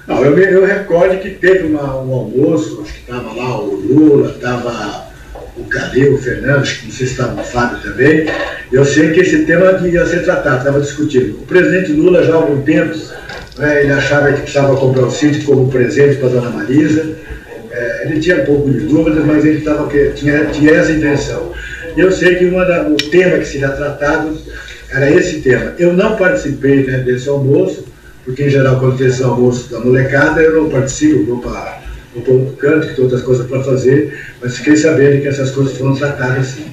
Não, eu recordo que teve um almoço, acho que estava lá o Lula, estava o Calil, o Fernando, acho que não sei se estava o Fábio também. Eu sei que esse tema ia ser tratado, estava discutido. O presidente Lula já há algum tempo, ele achava que precisava comprar o sítio como presente para a dona Marisa. Ele tinha um pouco de dúvidas, mas ele tinha essa intenção. Eu sei que o tema que seria tratado era esse tema. Eu não participei, né, desse almoço, porque em geral quando tem esse almoço da molecada eu não participo, vou para o canto, que tem outras coisas para fazer, mas fiquei sabendo que essas coisas foram tratadas assim.